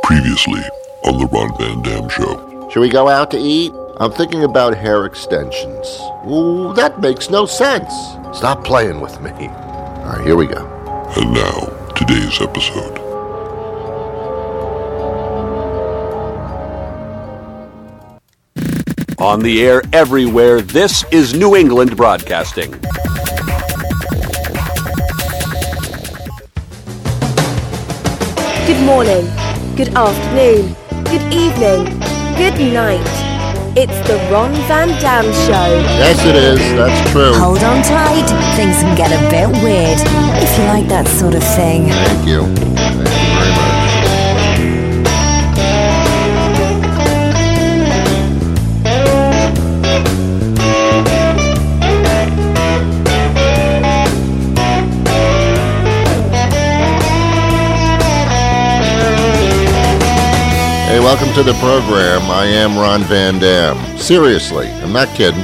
Previously on the Ron Van Dam Show. Should we go out to eat? I'm thinking about hair extensions. Ooh, that makes no sense. Stop playing with me. All right, here we go. And now, today's episode. On the air everywhere, this is New England Broadcasting. Good morning, good afternoon, good evening, good night. It's the Ron Van Dam Show. Yes, it is. That's true. Hold on tight. Things can get a bit weird, if you like that sort of thing. Thank you. Thank you very much. Hey, welcome to the program. I am Ron Van Dam. Seriously, I'm not kidding.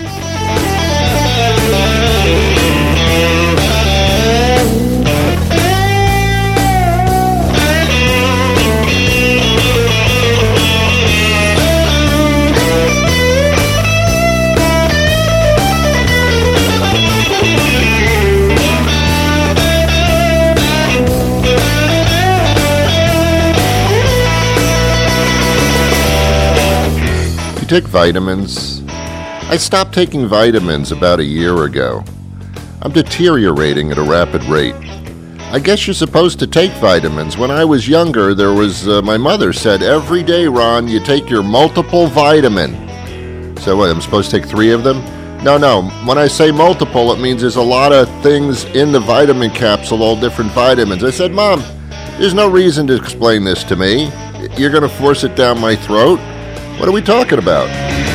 Take vitamins. I stopped taking vitamins about a year ago. I'm deteriorating at a rapid rate. I guess you're supposed to take vitamins. When I was younger, my mother said, every day, Ron, you take your multiple vitamin. So what, I'm supposed to take 3 of them? No. When I say multiple, it means there's a lot of things in the vitamin capsule, all different vitamins. I said, Mom, there's no reason to explain this to me. You're going to force it down my throat? What are we talking about?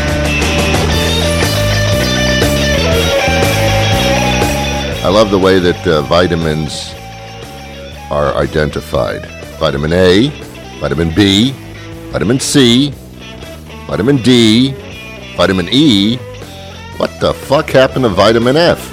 I love the way that vitamins are identified. Vitamin A, vitamin B, vitamin C, vitamin D, vitamin E. What the fuck happened to vitamin F?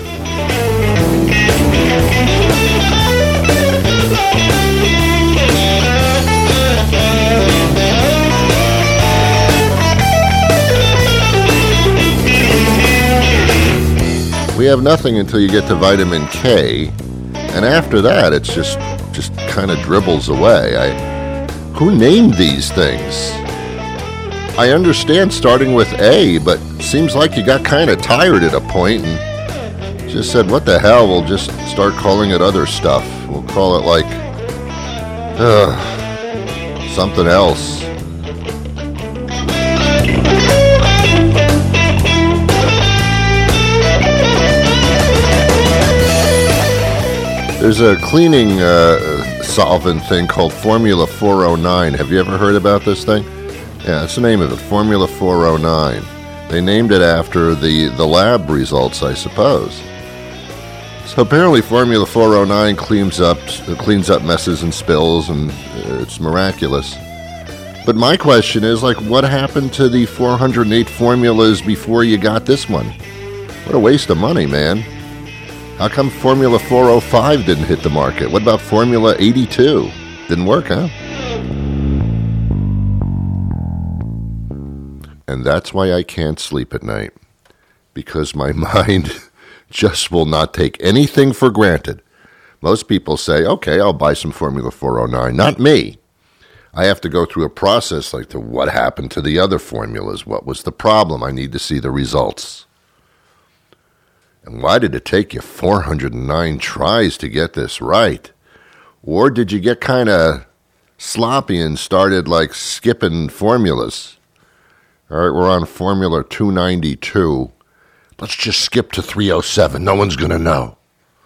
We have nothing until you get to vitamin K, and after that, it's just kind of dribbles away. Who named these things? I understand starting with A, but seems like you got kind of tired at a point and just said, what the hell, we'll just start calling it other stuff. We'll call it like, something else. There's a cleaning solvent thing called Formula 409. Have you ever heard about this thing? Yeah, that's the name of it, Formula 409. They named it after the lab results, I suppose. So apparently Formula 409 cleans up messes and spills, and it's miraculous. But my question is, what happened to the 408 formulas before you got this one? What a waste of money, man. How come Formula 405 didn't hit the market? What about Formula 82? Didn't work, huh? And that's why I can't sleep at night. Because my mind just will not take anything for granted. Most people say, okay, I'll buy some Formula 409. Not me. I have to go through a process to what happened to the other formulas? What was the problem? I need to see the results. And why did it take you 409 tries to get this right? Or did you get kind of sloppy and started skipping formulas? All right, we're on Formula 292. Let's just skip to 307. No one's going to know.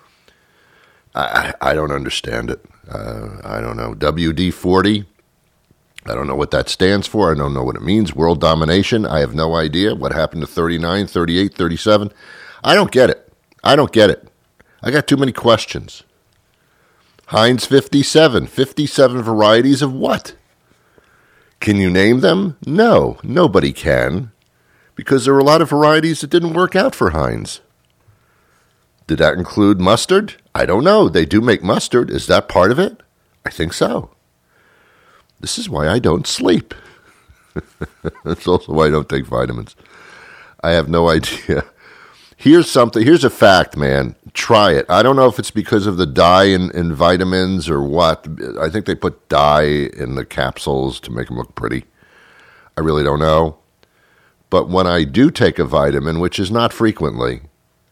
I don't understand it. I don't know. WD-40. I don't know what that stands for. I don't know what it means. World domination. I have no idea. What happened to 39, 38, 37? I don't get it. I got too many questions. Heinz 57. 57 varieties of what? Can you name them? No, nobody can. Because there were a lot of varieties that didn't work out for Heinz. Did that include mustard? I don't know. They do make mustard. Is that part of it? I think so. This is why I don't sleep. That's also why I don't take vitamins. I have no idea. Here's a fact, man. Try it. I don't know if it's because of the dye in vitamins or what. I think they put dye in the capsules to make them look pretty. I really don't know. But when I do take a vitamin, which is not frequently,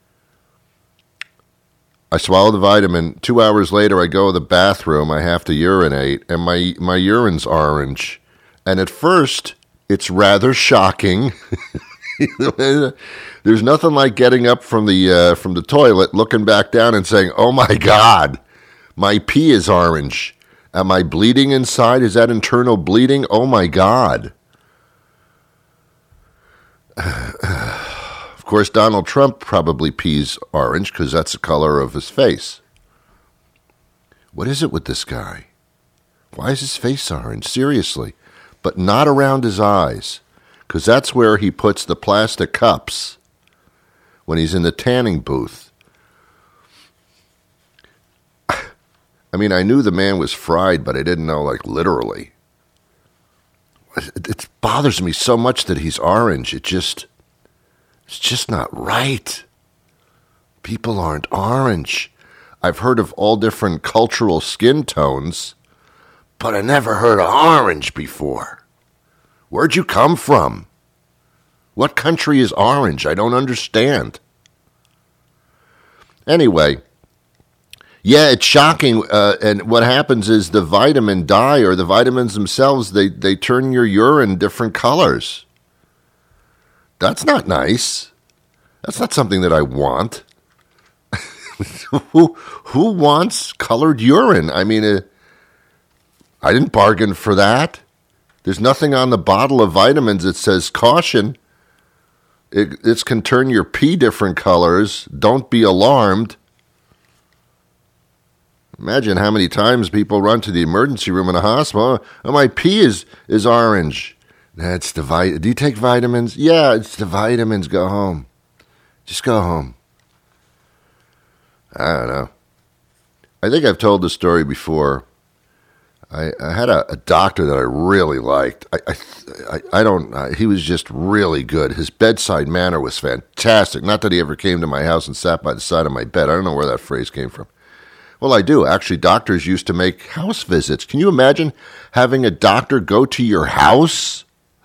I swallow the vitamin. 2 hours later, I go to the bathroom. I have to urinate, and my urine's orange. And at first, it's rather shocking. There's nothing like getting up from the toilet, looking back down, and saying, "Oh my God, my pee is orange. Am I bleeding inside? Is that internal bleeding? Oh my God." Of course, Donald Trump probably pees orange because that's the color of his face. What is it with this guy? Why is his face orange? Seriously. But not around his eyes, because that's where he puts the plastic cups when he's in the tanning booth. I mean, I knew the man was fried, but I didn't know, like, literally. It bothers me so much that he's orange. It's just not right. People aren't orange. I've heard of all different cultural skin tones, but I never heard of orange before. Where'd you come from? What country is orange? I don't understand. Anyway, yeah, it's shocking. And what happens is the vitamin dye or the vitamins themselves, they turn your urine different colors. That's not nice. That's not something that I want. Who wants colored urine? I mean, I didn't bargain for that. There's nothing on the bottle of vitamins that says caution. It can turn your pee different colors. Don't be alarmed. Imagine how many times people run to the emergency room in a hospital. Oh, my pee is orange. That's the do you take vitamins? Yeah, it's the vitamins. Go home. Just go home. I don't know. I think I've told this story before. I had a doctor that I really liked. He was just really good. His bedside manner was fantastic. Not that he ever came to my house and sat by the side of my bed. I don't know where that phrase came from. Well, I do. Actually, doctors used to make house visits. Can you imagine having a doctor go to your house?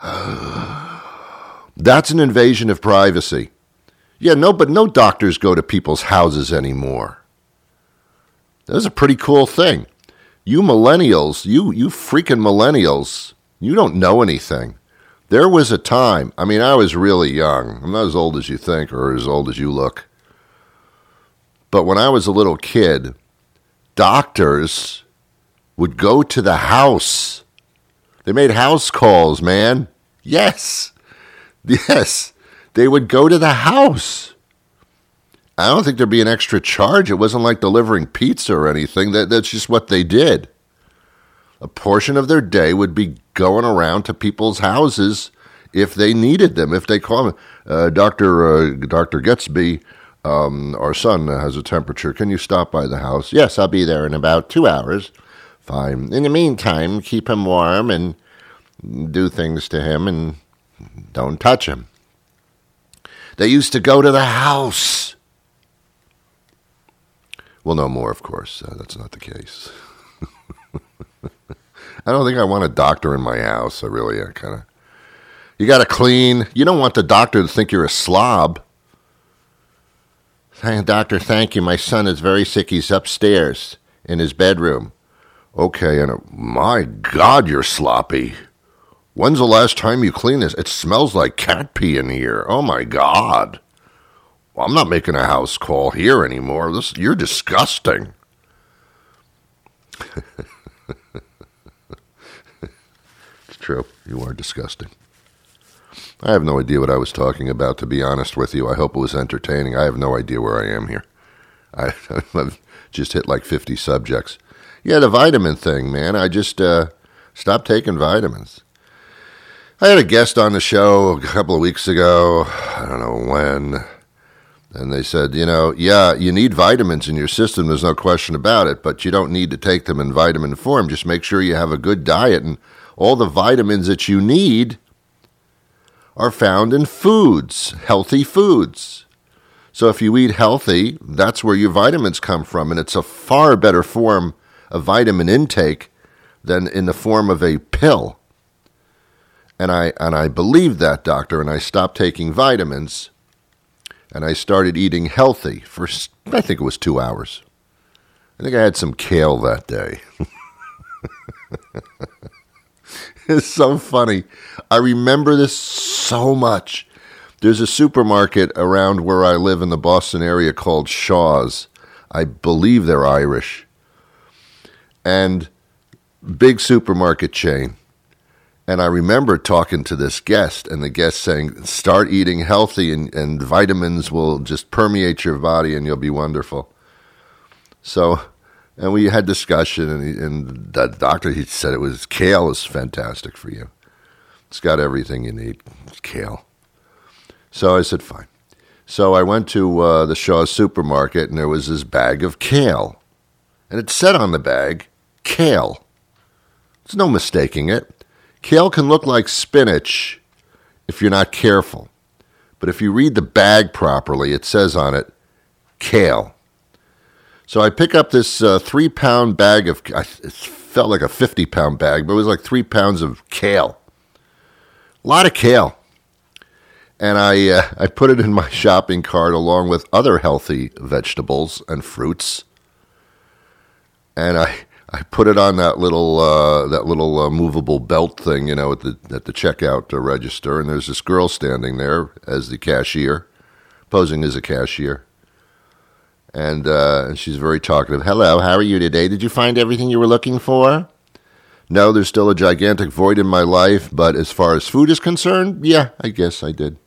That's an invasion of privacy. Yeah, but no doctors go to people's houses anymore. That's a pretty cool thing. You millennials, you freaking millennials, you don't know anything. There was a time, I mean, I was really young. I'm not as old as you think or as old as you look. But when I was a little kid, doctors would go to the house. They made house calls, man. Yes. They would go to the house. I don't think there'd be an extra charge. It wasn't like delivering pizza or anything. That's just what they did. A portion of their day would be going around to people's houses if they needed them. If they call them, Dr. Getsby, our son has a temperature. Can you stop by the house? Yes, I'll be there in about 2 hours. Fine. In the meantime, keep him warm and do things to him and don't touch him. They used to go to the house. Well, no more, of course. That's not the case. I don't think I want a doctor in my house. You got to clean. You don't want the doctor to think you're a slob. Doctor, thank you. My son is very sick. He's upstairs in his bedroom. Okay, and my God, you're sloppy. When's the last time you cleaned this? It smells like cat pee in here. Oh, my God. Well, I'm not making a house call here anymore. You're disgusting. It's true. You are disgusting. I have no idea what I was talking about, to be honest with you. I hope it was entertaining. I have no idea where I am here. I've just hit like 50 subjects. Yeah, the vitamin thing, man. I just stopped taking vitamins. I had a guest on the show a couple of weeks ago. I don't know when. And they said, yeah, you need vitamins in your system. There's no question about it, but you don't need to take them in vitamin form. Just make sure you have a good diet, and all the vitamins that you need are found in foods, healthy foods. So if you eat healthy, that's where your vitamins come from, and it's a far better form of vitamin intake than in the form of a pill. And I believed that, doctor, and I stopped taking vitamins, and I started eating healthy for, I think it was 2 hours. I think I had some kale that day. It's so funny. I remember this so much. There's a supermarket around where I live in the Boston area called Shaw's. I believe they're Irish. And big supermarket chain. And I remember talking to this guest, and the guest saying, start eating healthy, and vitamins will just permeate your body, and you'll be wonderful. So, and we had discussion, and the doctor, he said kale is fantastic for you. It's got everything you need. It's kale. So I said, fine. So I went to the Shaw's supermarket, and there was this bag of kale. And it said on the bag, kale. There's no mistaking it. Kale can look like spinach if you're not careful. But if you read the bag properly, it says on it, kale. So I pick up this 3-pound bag of, it felt like a 50-pound bag, but it was like 3 pounds of kale. A lot of kale. And I put it in my shopping cart along with other healthy vegetables and fruits. And I put it on that little movable belt thing, at the checkout register. And there's this girl standing there as the cashier, posing as a cashier. And she's very talkative. Hello, how are you today? Did you find everything you were looking for? No, there's still a gigantic void in my life, but as far as food is concerned, yeah, I guess I did.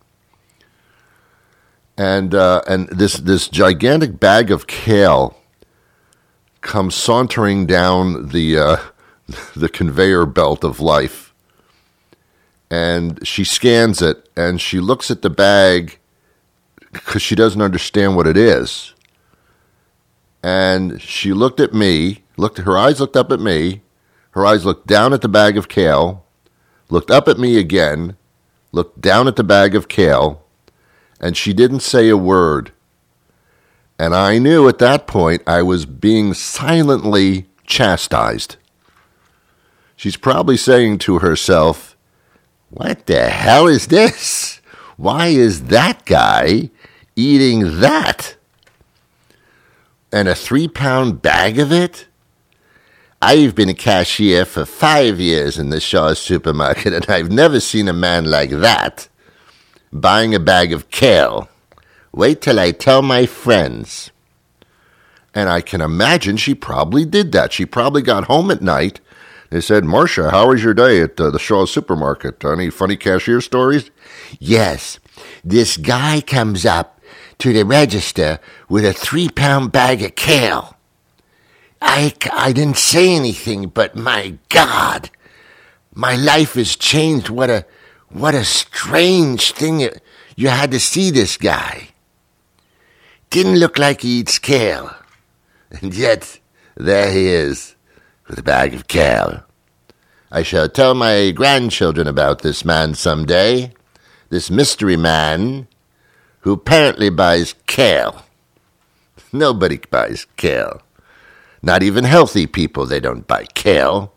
And this gigantic bag of kale comes sauntering down the conveyor belt of life. And she scans it, and she looks at the bag because she doesn't understand what it is. And she looked at me, her eyes looked up at me, her eyes looked down at the bag of kale, looked up at me again, looked down at the bag of kale, and she didn't say a word. And I knew at that point I was being silently chastised. She's probably saying to herself, what the hell is this? Why is that guy eating that? And a 3-pound bag of it? I've been a cashier for 5 years in the Shaw's supermarket, and I've never seen a man like that buying a bag of kale. Wait till I tell my friends. And I can imagine she probably did that. She probably got home at night. They said, Marcia, how was your day at the Shaw's supermarket? Any funny cashier stories? Yes. This guy comes up to the register with a 3-pound bag of kale. I didn't say anything, but my God, my life has changed. What a strange thing. You had to see this guy. Didn't look like he eats kale. And yet, there he is, with a bag of kale. I shall tell my grandchildren about this man someday. This mystery man who apparently buys kale. Nobody buys kale. Not even healthy people, they don't buy kale.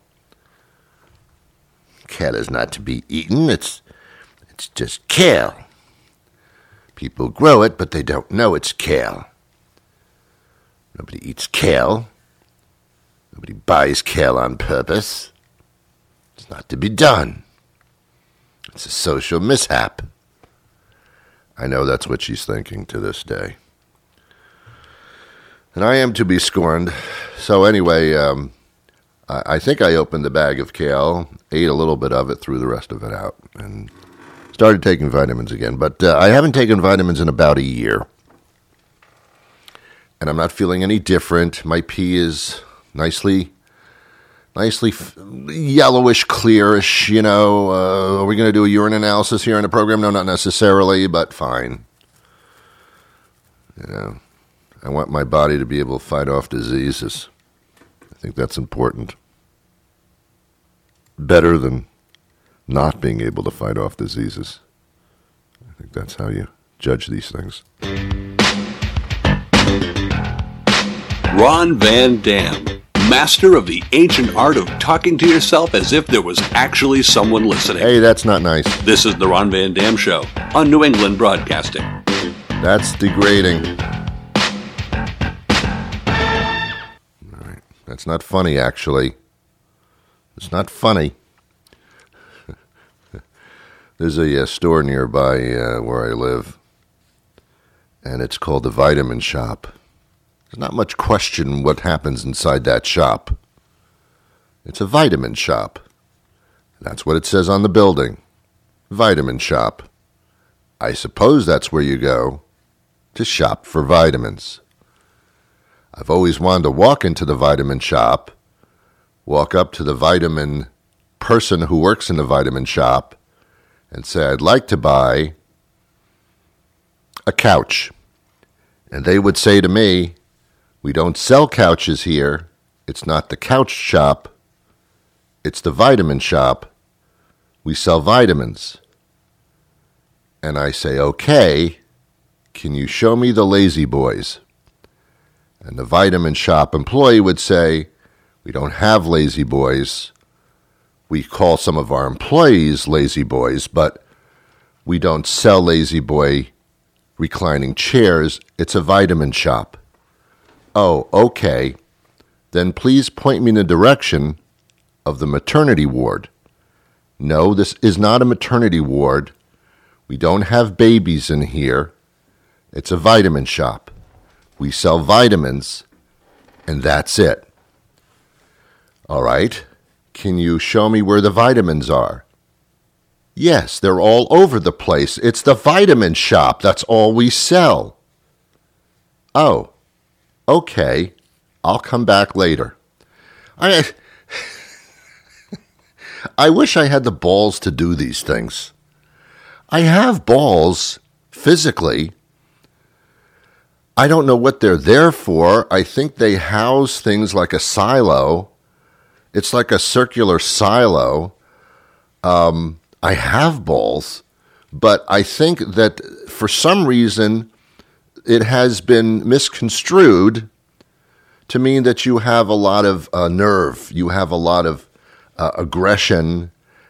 Kale is not to be eaten. It's just kale. People grow it, but they don't know it's kale. Nobody eats kale. Nobody buys kale on purpose. It's not to be done. It's a social mishap. I know that's what she's thinking to this day. And I am to be scorned. So anyway, I think I opened the bag of kale, ate a little bit of it, threw the rest of it out, and started taking vitamins again. But I haven't taken vitamins in about a year. And I'm not feeling any different. My pee is nicely yellowish, clearish, Are we going to do a urine analysis here in the program? No, not necessarily, but fine. I want my body to be able to fight off diseases. I think that's important. Better than not being able to fight off diseases. I think that's how you judge these things. Ron Van Dam, master of the ancient art of talking to yourself as if there was actually someone listening. Hey, that's not nice. This is the Ron Van Dam Show on New England Broadcasting. That's degrading. All right. That's not funny, actually. It's not funny. There's a store nearby where I live, and it's called the Vitamin Shop. There's not much question what happens inside that shop. It's a vitamin shop. That's what it says on the building. Vitamin Shop. I suppose that's where you go to shop for vitamins. I've always wanted to walk into the vitamin shop, walk up to the vitamin person who works in the vitamin shop, and say, I'd like to buy a couch. And they would say to me, we don't sell couches here. It's not the couch shop. It's the vitamin shop. We sell vitamins. And I say, okay, can you show me the Lazy Boys? And the vitamin shop employee would say, we don't have Lazy Boys. We call some of our employees Lazy Boys, but we don't sell Lazy Boy reclining chairs. It's a vitamin shop. Oh, okay. Then please point me in the direction of the maternity ward. No, this is not a maternity ward. We don't have babies in here. It's a vitamin shop. We sell vitamins, and that's it. All right. Can you show me where the vitamins are? Yes, they're all over the place. It's the vitamin shop. That's all we sell. Oh, okay. I'll come back later. I wish I had the balls to do these things. I have balls physically. I don't know what they're there for. I think they house things like a silo. It's like a circular silo. I have balls, but I think that for some reason it has been misconstrued to mean that you have a lot of nerve, you have a lot of aggression,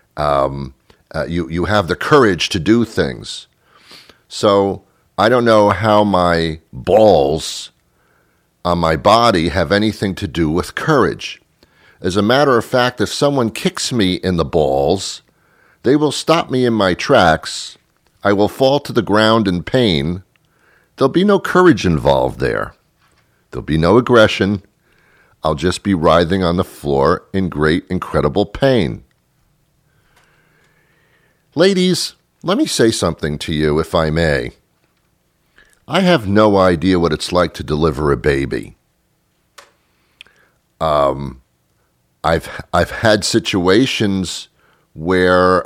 you have the courage to do things. So I don't know how my balls on my body have anything to do with courage. As a matter of fact, if someone kicks me in the balls, they will stop me in my tracks. I will fall to the ground in pain. There'll be no courage involved there. There'll be no aggression. I'll just be writhing on the floor in great, incredible pain. Ladies, let me say something to you, if I may. I have no idea what it's like to deliver a baby. I've had situations where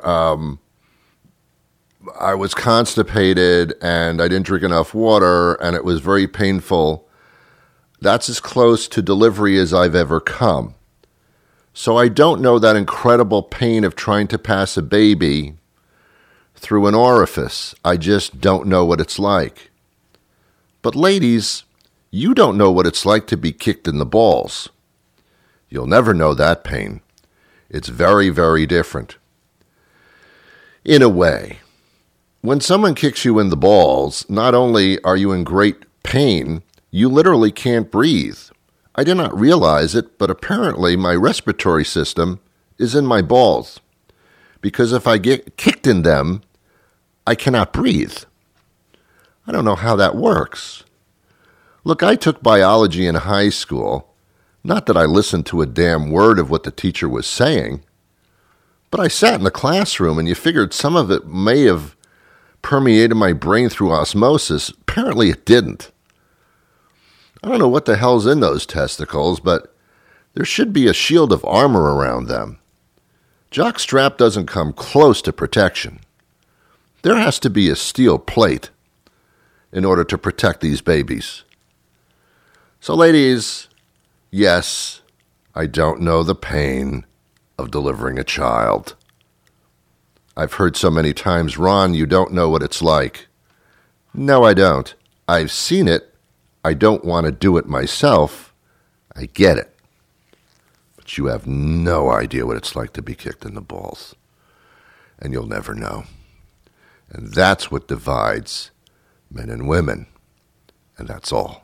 I was constipated and I didn't drink enough water and it was very painful. That's as close to delivery as I've ever come. So I don't know that incredible pain of trying to pass a baby through an orifice. I just don't know what it's like. But ladies, you don't know what it's like to be kicked in the balls. You'll never know that pain. It's very, very different. In a way, when someone kicks you in the balls, not only are you in great pain, you literally can't breathe. I did not realize it, but apparently my respiratory system is in my balls. Because if I get kicked in them, I cannot breathe. I don't know how that works. Look, I took biology in high school. Not that I listened to a damn word of what the teacher was saying, but I sat in the classroom and you figured some of it may have permeated my brain through osmosis. Apparently it didn't. I don't know what the hell's in those testicles, but there should be a shield of armor around them. Jockstrap doesn't come close to protection. There has to be a steel plate. in order to protect these babies. So, ladies, yes, I don't know the pain of delivering a child. I've heard so many times, Ron, you don't know what it's like. No, I don't. I've seen it. I don't want to do it myself. I get it. But you have no idea what it's like to be kicked in the balls. And you'll never know. And that's what divides men and women. And that's all.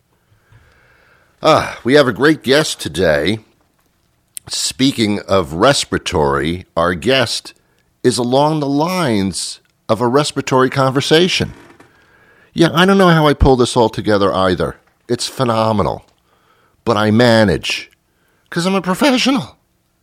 We have a great guest today. Speaking of respiratory, our guest is along the lines of a respiratory conversation. Yeah, I don't know how I pull this all together either. It's phenomenal. But I manage, because I'm a professional.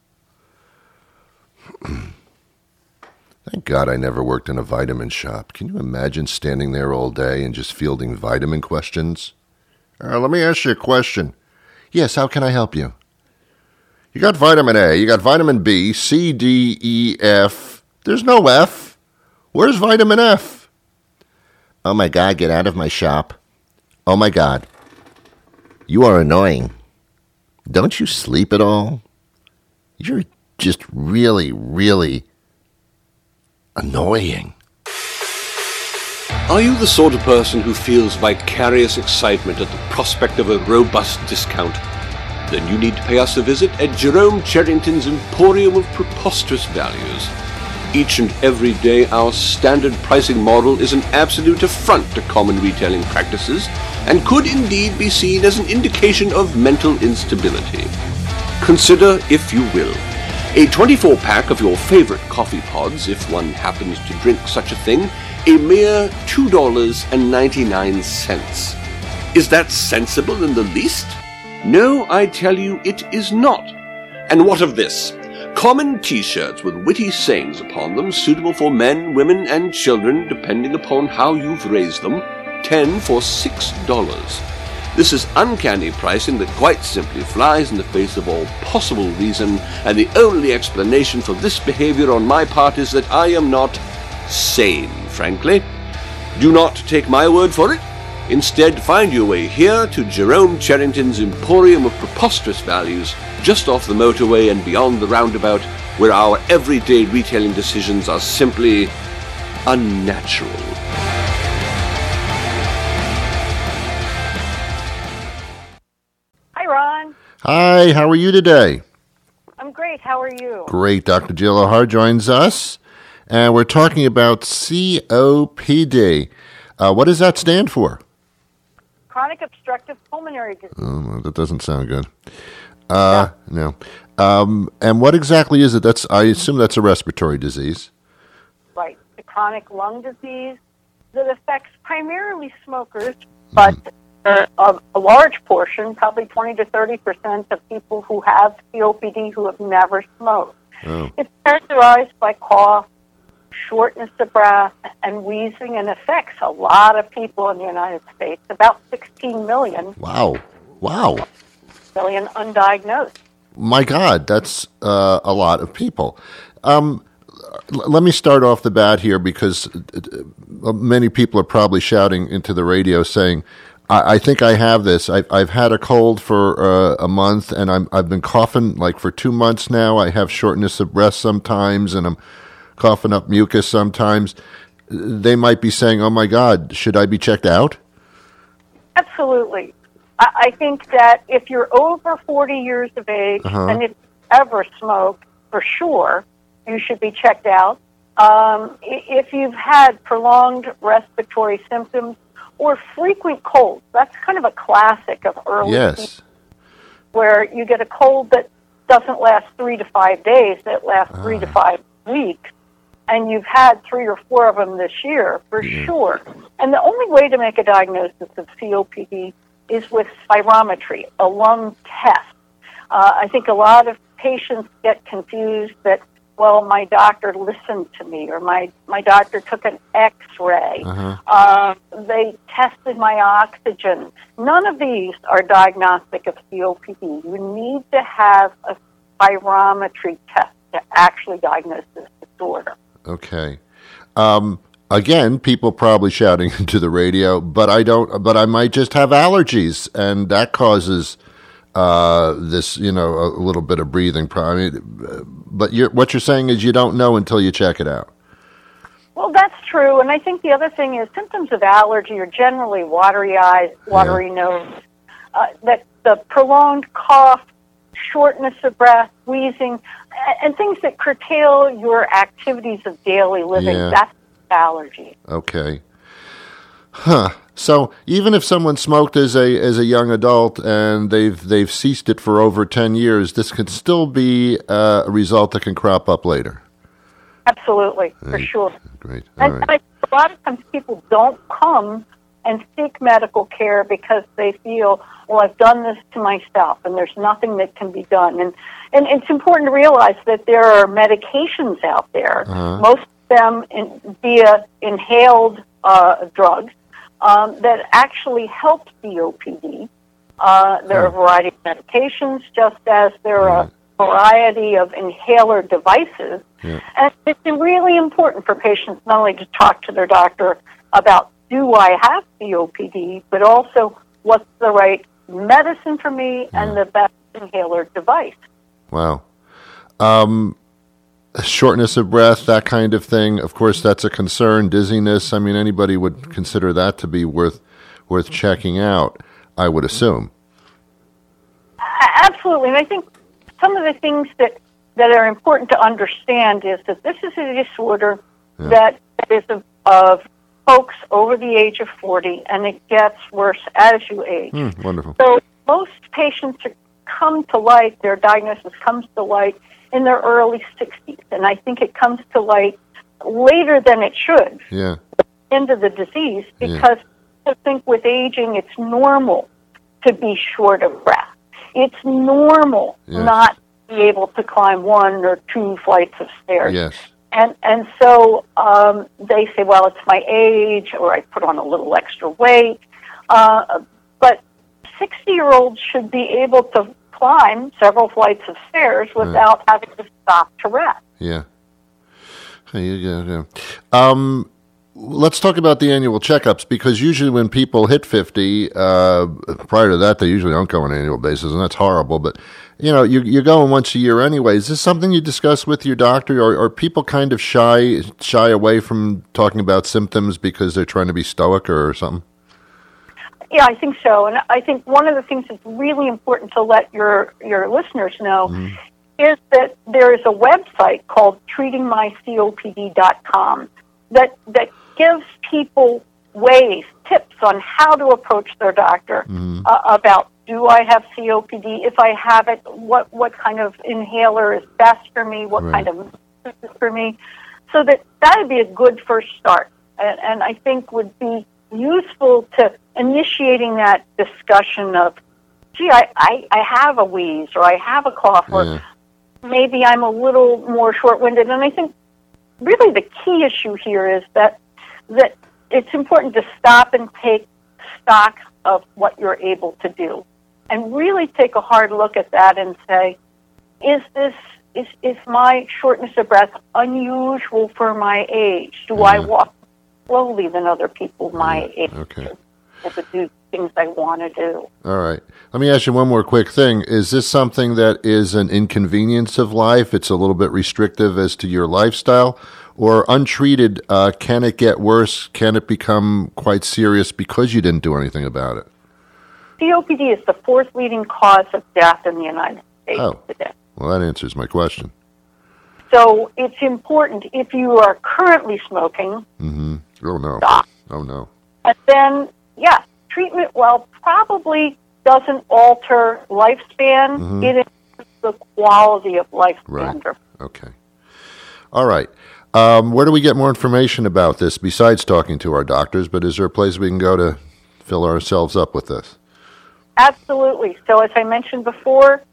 Thank God I never worked in a vitamin shop. Can you imagine standing there all day and just fielding vitamin questions? Let me ask you a question. Yes, how can I help you? You got vitamin A, you got vitamin B, C, D, E, F. There's no F. Where's vitamin F? Oh my God, get out of my shop. Oh my God. You are annoying. Don't you sleep at all? You're just really, really annoying. Are you the sort of person who feels vicarious excitement at the prospect of a robust discount? Then you need to pay us a visit at Jerome Cherrington's Emporium of Preposterous Values. Each and every day, our standard pricing model is an absolute affront to common retailing practices and could indeed be seen as an indication of mental instability. Consider, if you will, a 24-pack of your favorite coffee pods, if one happens to drink such a thing, a mere $2.99. Is that sensible in the least? No, I tell you, it is not. And what of this? Common T-shirts with witty sayings upon them, suitable for men, women, and children, depending upon how you've raised them, 10 for $6. This is uncanny pricing that quite simply flies in the face of all possible reason, and the only explanation for this behavior on my part is that I am not sane, frankly. Do not take my word for it. Instead, find your way here to Jerome Cherrington's Emporium of Preposterous Values, just off the motorway and beyond the roundabout, where our everyday retailing decisions are simply unnatural. Hi, Ron. Hi, how are you today? I'm great. How are you? Great. Dr. Jill Ohar joins us, and we're talking about COPD. What does that stand for? Chronic obstructive pulmonary disease. Oh, that doesn't sound good. No. And what exactly is it? I assume that's a respiratory disease. Right. The chronic lung disease that affects primarily smokers, but a large portion, probably 20 to 30% of people who have COPD who have never smoked. Oh. It's characterized by cough, shortness of breath, and wheezing, and affects a lot of people in the United States, about 16 million. Wow. Million undiagnosed. My God, that's a lot of people. Let me start off the bat here because many people are probably shouting into the radio saying, I think I have this. I've had a cold for a month, and I've been coughing like for 2 months now. I have shortness of breath sometimes, and I'm coughing up mucus sometimes. They might be saying, oh, my God, should I be checked out? Absolutely. I think that if you're over 40 years of age, and if you ever smoked, for sure, you should be checked out. If you've had prolonged respiratory symptoms or frequent colds, that's kind of a classic of early season, where you get a cold that doesn't last 3 to 5 days, that lasts 3 to 5 weeks, and you've had 3 or 4 of them this year, for sure. And the only way to make a diagnosis of COPD is with spirometry, a lung test. I think a lot of patients get confused that, well, my doctor listened to me, or my doctor took an X-ray. They tested my oxygen. None of these are diagnostic of COPD. You need to have a spirometry test to actually diagnose this disorder. Okay. again, people probably shouting into the radio, but I might just have allergies, and that causes this, a little bit of breathing problem. But what you're saying is you don't know until you check it out. Well, that's true, and I think the other thing is symptoms of allergy are generally watery eyes, watery nose, that the prolonged cough, shortness of breath, wheezing, and things that curtail your activities of daily living. Yeah. That's allergy. Okay. Huh. So even if someone smoked as a young adult and they've ceased it for over 10 years, this could still be a result that can crop up later. Absolutely, for sure. Great. All right. And a lot of times people don't come and seek medical care because they feel, well, I've done this to myself and there's nothing that can be done. And it's important to realize that there are medications out there, most of them via inhaled drugs, that actually help COPD. There are a variety of medications, just as there are a variety of inhaler devices. Yeah. And it's really important for patients not only to talk to their doctor about, do I have COPD, but also what's the right medicine for me and the best inhaler device. Wow. Shortness of breath, that kind of thing. Of course, that's a concern. Dizziness. I mean, anybody would consider that to be worth checking out, I would assume. Absolutely. And I think some of the things that are important to understand is that this is a disorder that is of folks over the age of 40, and it gets worse as you age. Wonderful. So most patients come to light, their diagnosis comes to light in their early 60s, and I think it comes to light later than it should into the disease, because I think with aging it's normal to be short of breath. It's normal not to be able to climb 1 or 2 flights of stairs. Yes. And so they say, well, it's my age, or I put on a little extra weight. But 60-year-olds should be able to climb several flights of stairs without having to stop to rest. Yeah. Let's talk about the annual checkups, because usually when people hit 50, prior to that, they usually don't go on an annual basis, and that's horrible. But, you're going once a year anyway. Is this something you discuss with your doctor, or are people kind of shy away from talking about symptoms because they're trying to be stoic or something? Yeah, I think so. And I think one of the things that's really important to let your listeners know is that there is a website called treatingmycopd.com that gives people tips on how to approach their doctor about, do I have COPD? If I have it, what kind of inhaler is best for me? What kind of medicine is for me? So that would be a good first start, and I think would be useful to initiating that discussion of, gee, I have a wheeze, or I have a cough, or maybe I'm a little more short-winded. And I think really the key issue here is that it's important to stop and take stock of what you're able to do, and really take a hard look at that and say, is my shortness of breath unusual for my age? Do I walk slowly than other people my age? Okay. To do things I want to do. All right. Let me ask you one more quick thing. Is this something that is an inconvenience of life? It's a little bit restrictive as to your lifestyle? Or untreated, can it get worse? Can it become quite serious because you didn't do anything about it? COPD is the 4th leading cause of death in the United States today. Well, that answers my question. So it's important, if you are currently smoking, Oh, no. stop. Oh, no. And then, treatment, probably doesn't alter lifespan. It improves the quality of lifespan. Right. Okay. All right. Where do we get more information about this besides talking to our doctors? But is there a place we can go to fill ourselves up with this? Absolutely. So as I mentioned before,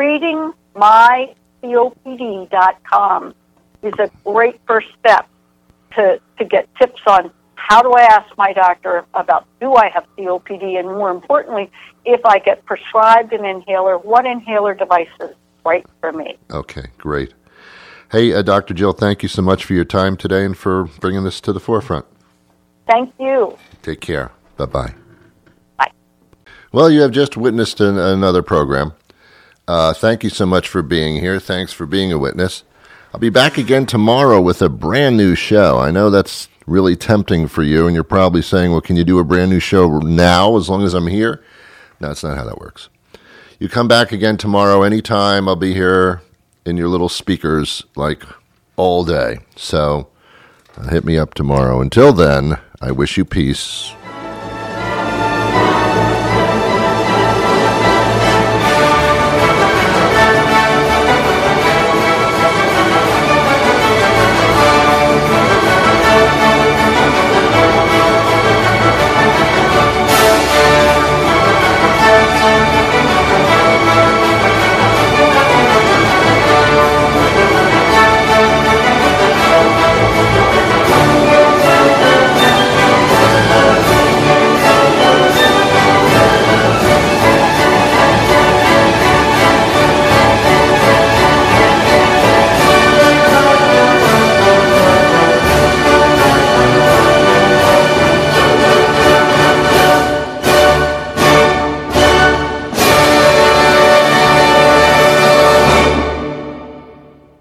treatingmycopd.com is a great first step to get tips on how do I ask my doctor about, do I have COPD, and more importantly, if I get prescribed an inhaler, what inhaler device is right for me. Okay, great. Hey, Dr. Jill, thank you so much for your time today and for bringing this to the forefront. Thank you. Take care. Bye-bye. Bye. Well, you have just witnessed another program. Thank you so much for being here. Thanks for being a witness. I'll be back again tomorrow with a brand new show. I know that's really tempting for you, and you're probably saying, well, can you do a brand new show now as long as I'm here? No, that's not how that works. You come back again tomorrow anytime. I'll be here in your little speakers like all day. So hit me up tomorrow. Until then, I wish you peace.